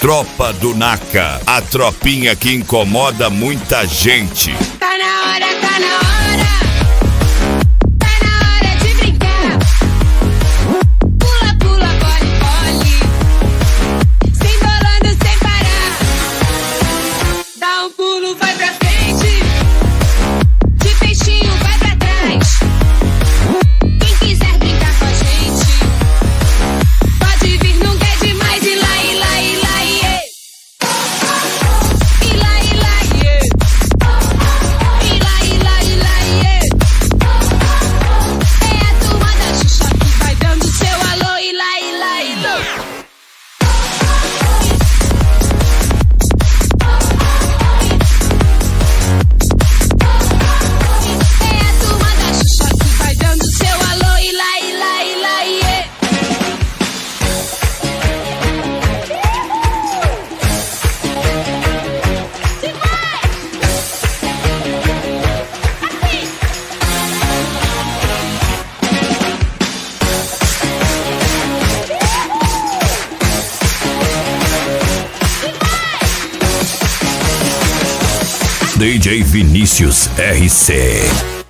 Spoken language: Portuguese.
Tropa do Naca, a tropinha que incomoda muita gente. Tá na hora, tá na hora. Tá na hora de brincar. Pula, pula, bole, bole. Se embolando sem parar. Dá um pulo, vai pra frente. De peixinho, vai pra trás. Quem quiser brincar com a gente, pode vir, nunca é demais. E lá, e lá, e lá, e lá, e lá, e lá, e lá, e lá, e lá, é a turma da Xuxa que vai dando seu alô. E lá, e lá, e lá. É a turma da Xuxa que vai dando seu alô. E lá, e lá, e lá, e DJ Vinícius RC.